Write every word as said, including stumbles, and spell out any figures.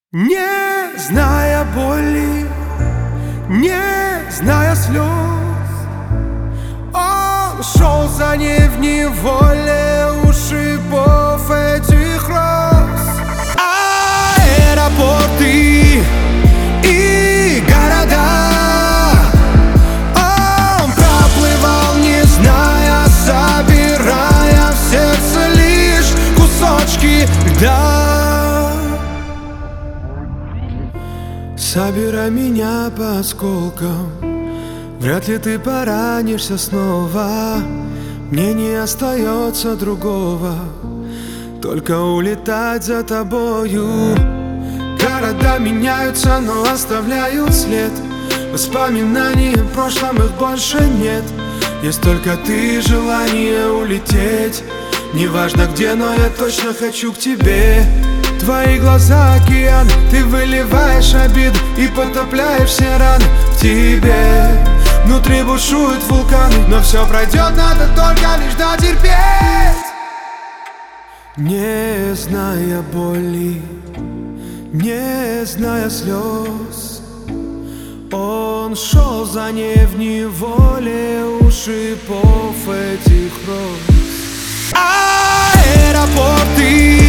Не зная боли, не зная слез, он шел за ней в неволе у шипов этих роз. Аэропорты и города он проплывал, не зная, собирая в сердце лишь кусочки льда. Собирай меня по осколкам, вряд ли ты поранишься снова. Мне не остается другого, только улетать за тобою. Города меняются, но оставляют след. Воспоминаний в прошлом, их больше нет. Есть только ты, желание улететь. Неважно где, но я точно хочу к тебе. Твои глаза океан, ты выливаешь обиду и потопляешь все раны в тебе. Внутри бушуют вулканы, но все пройдет, надо только лишь дотерпеть. Не зная боли, не зная слез, он шел за ней в неволе у шипов этих роз. Аэропорты